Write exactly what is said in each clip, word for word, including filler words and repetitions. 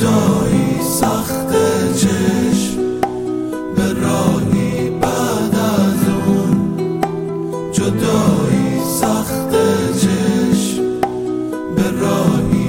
جدایی سخت چشم به راهی بعد از اون، جدایی سخت چشم به راهی.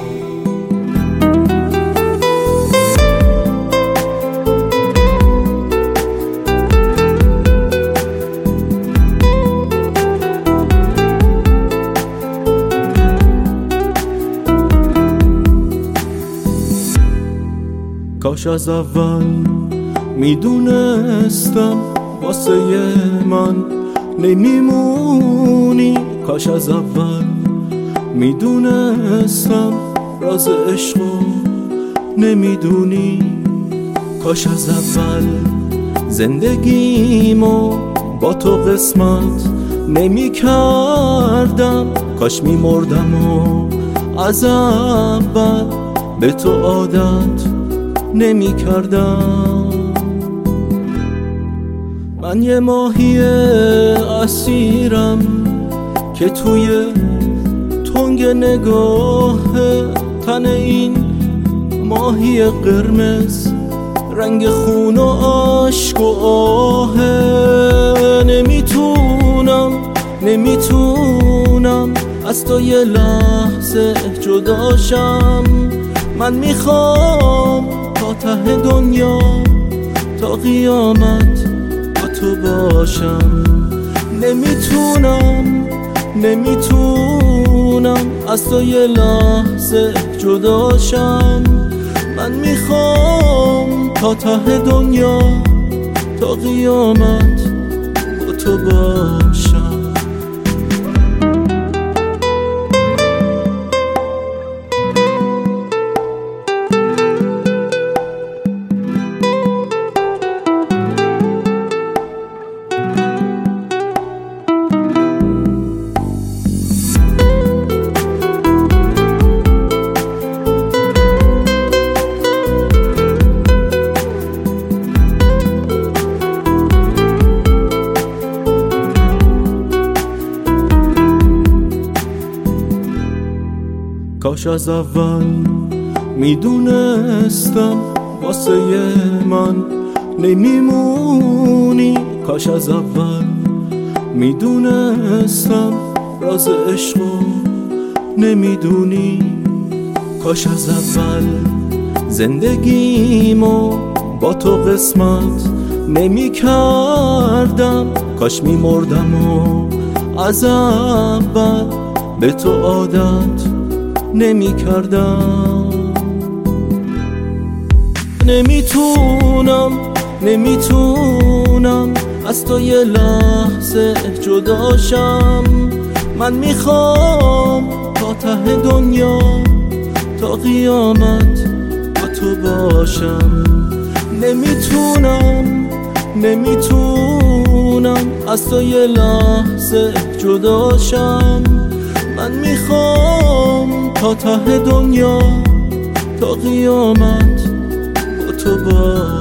کاش از اول میدونستم واسه من نمیمونی، کاش از اول میدونستم راز عشقو نمیدونی، کاش از اول زندگیمو با تو قسمت نمی کردم، کاش میمردم و از اول به تو عادت نمی کردم. من یه ماهی اسیرم که توی تنگ نگاه تن این ماهی قرمز، رنگ خون و عشق و آه. نمیتونم نمیتونم از تو یه لحظه جداشم، من میخوام تا ته دنیا تا قیامت با تو باشم. نمیتونم نمیتونم از تو یه لحظه جداشم، من میخوام تا ته دنیا تا قیامت با تو باشم. کاش از اول میدونستم واسه من نمیمونی، کاش از اول میدونستم راز عشقو نمیدونی، کاش از اول زندگیمو با تو قسمت نمی کردم، کاش میمردم و از اول به تو عادت نمی کردم. نمیتونم نمیتونم از تو یه لحظه جداشم، من میخوام تا ته دنیا تا قیامت با تو باشم. نمیتونم نمیتونم از تو یه لحظه جداشم، من میخوام تا ته دنیا تا قیامت با تو باشم.